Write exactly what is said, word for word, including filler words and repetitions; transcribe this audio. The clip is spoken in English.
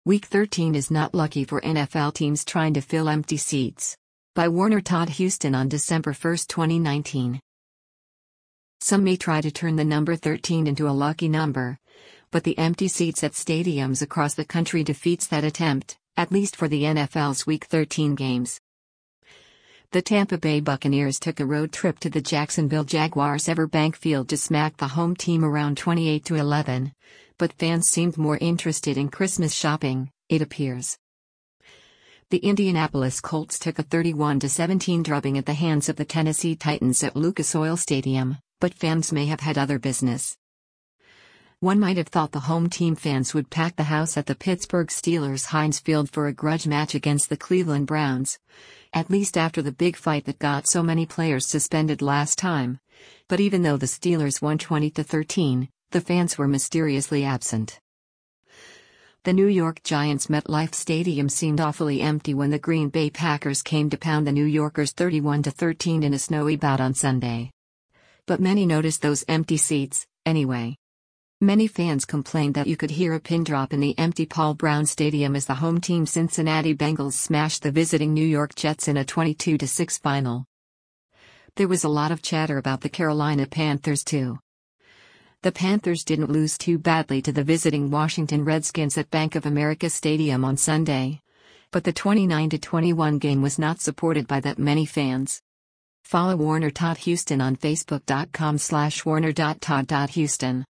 Week thirteen is not lucky for N F L teams trying to fill empty seats. By Warner Todd Huston on December first, twenty nineteen. Some may try to turn the number thirteen into a lucky number, but the empty seats at stadiums across the country defeats that attempt, at least for the N F L's Week thirteen games. The Tampa Bay Buccaneers took a road trip to the Jacksonville Jaguars' Everbank Field to smack the home team around twenty-eight to eleven, but fans seemed more interested in Christmas shopping, it appears. The Indianapolis Colts took a thirty-one to seventeen drubbing at the hands of the Tennessee Titans at Lucas Oil Stadium, but fans may have had other business. One might have thought the home team fans would pack the house at the Pittsburgh Steelers' Heinz Field for a grudge match against the Cleveland Browns, at least after the big fight that got so many players suspended last time. But even though the Steelers won twenty to thirteen, the fans were mysteriously absent. The New York Giants' MetLife Stadium seemed awfully empty when the Green Bay Packers came to pound the New Yorkers thirty-one to thirteen in a snowy bout on Sunday. But many noticed those empty seats, anyway. Many fans complained that you could hear a pin drop in the empty Paul Brown Stadium as the home team Cincinnati Bengals smashed the visiting New York Jets in a twenty-two to six final. There was a lot of chatter about the Carolina Panthers too. The Panthers didn't lose too badly to the visiting Washington Redskins at Bank of America Stadium on Sunday, but the twenty-nine to twenty-one game was not supported by that many fans. Follow Warner Todd Huston on Facebook dot com slash warner dot todd dot huston.